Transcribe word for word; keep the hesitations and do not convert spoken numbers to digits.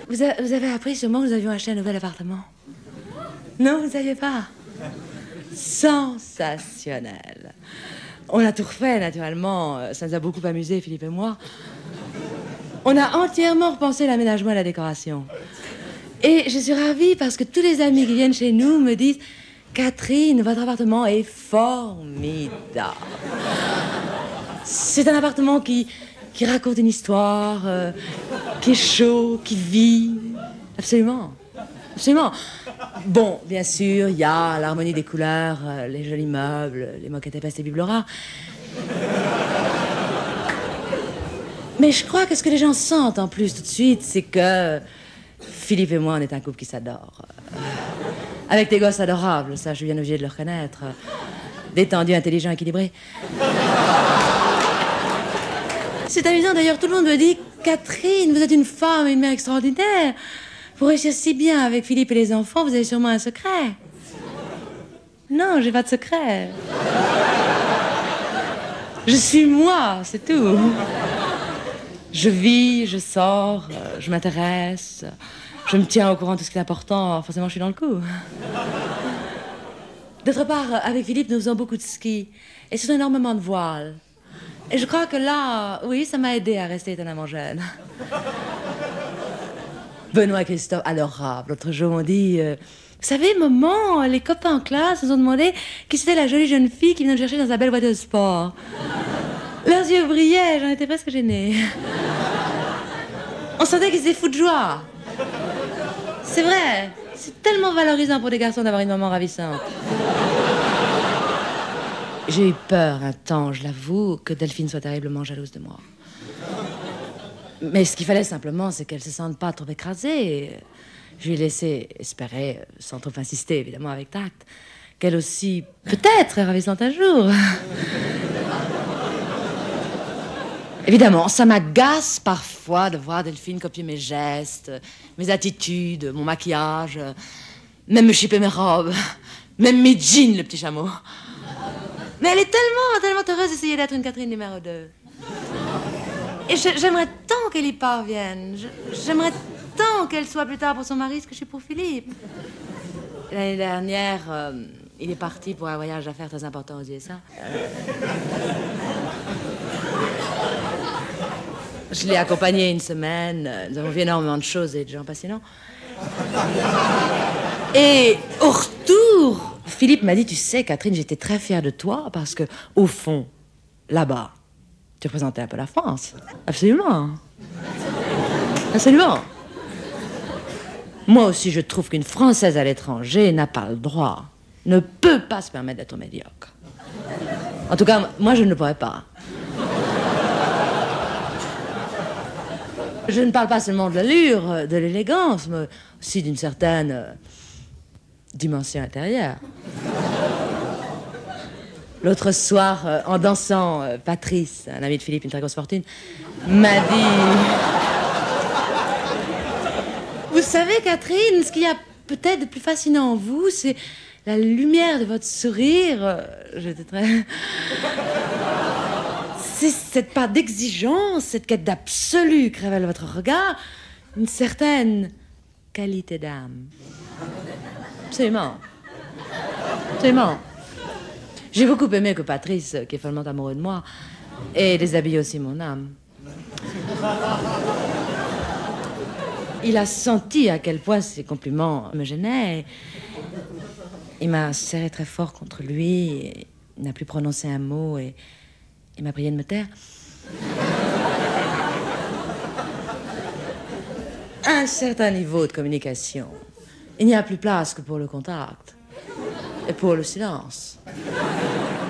Vous, a, vous avez appris sûrement que nous avions acheté un nouvel appartement. Non, vous ne saviez pas? Sensationnel. On a tout refait, naturellement. Ça nous a beaucoup amusé, Philippe et moi. On a entièrement repensé l'aménagement et la décoration. Et je suis ravie parce que tous les amis qui viennent chez nous me disent « Catherine, votre appartement est formidable. » C'est un appartement qui, qui raconte une histoire, euh, qui est chaud, qui vit. Absolument. Absolument. Bon, bien sûr, il y a l'harmonie des couleurs, euh, les jolis meubles, les moquettes épaisses et bibelots rares. Mais je crois que ce que les gens sentent en plus tout de suite, c'est que Philippe et moi, on est un couple qui s'adore. Euh, avec des gosses adorables, ça, je suis bien obligée de le reconnaître. Détendu, intelligent, équilibré. C'est amusant, d'ailleurs, tout le monde me dit « Catherine, vous êtes une femme et une mère extraordinaire. Pour réussir si bien avec Philippe et les enfants, vous avez sûrement un secret. » Non, j'ai pas de secret. Je suis moi, c'est tout. Je vis, je sors, je m'intéresse, je me tiens au courant de tout ce qui est important. Forcément, je suis dans le coup. D'autre part, avec Philippe, nous faisons beaucoup de ski et surtout énormément de voile. Et je crois que là, oui, ça m'a aidé à rester étonnamment jeune. Benoît et Christophe, adorable. L'autre jour, on dit... Euh, vous savez, maman, les copains en classe nous ont demandé qui c'était la jolie jeune fille qui venait nous chercher dans sa belle voiture de sport. Leurs yeux brillaient, j'en étais presque gênée. On sentait qu'ils étaient fous de joie. C'est vrai, c'est tellement valorisant pour des garçons d'avoir une maman ravissante. J'ai eu peur un temps, je l'avoue, que Delphine soit terriblement jalouse de moi. Mais ce qu'il fallait simplement, c'est qu'elle ne se sente pas trop écrasée. Je lui ai laissé espérer, sans trop insister, évidemment, avec tact, qu'elle aussi, peut-être, est ravissante un jour. Évidemment, ça m'agace parfois de voir Delphine copier mes gestes, mes attitudes, mon maquillage, même me chipper mes robes, même mes jeans, le petit chameau. Mais elle est tellement, tellement heureuse d'essayer d'être une Catherine numéro deux. Et j'aimerais tant qu'elle y parvienne. J'aimerais tant qu'elle soit plus tard pour son mari ce que je suis pour Philippe. L'année dernière, euh, il est parti pour un voyage d'affaires très important aux U S A. Euh... Je l'ai accompagné une semaine. Nous avons vu énormément de choses et de gens passionnants. Et au retour, Philippe m'a dit, tu sais, Catherine, j'étais très fière de toi parce que, au fond, là-bas, tu représentais un peu la France. Absolument. Absolument. Moi aussi, je trouve qu'une Française à l'étranger n'a pas le droit, ne peut pas se permettre d'être médiocre. En tout cas, moi, je ne le pourrais pas. Je ne parle pas seulement de l'allure, de l'élégance, mais aussi d'une certaine euh, dimension intérieure. L'autre soir, euh, en dansant, euh, Patrice, un ami de Philippe, une très grosse fortune, m'a dit... Vous savez, Catherine, ce qu'il y a peut-être de plus fascinant en vous, c'est la lumière de votre sourire. J'étais très... C'est cette part d'exigence, cette quête d'absolu que révèle votre regard, une certaine qualité d'âme. Absolument. Absolument. J'ai beaucoup aimé que Patrice, qui est follement amoureux de moi, ait déshabillé aussi mon âme. Il a senti à quel point ces compliments me gênaient. Il m'a serré très fort contre lui. Il n'a plus prononcé un mot et il m'a prié de me taire. À un certain niveau de communication, il n'y a plus place que pour le contact et pour le silence.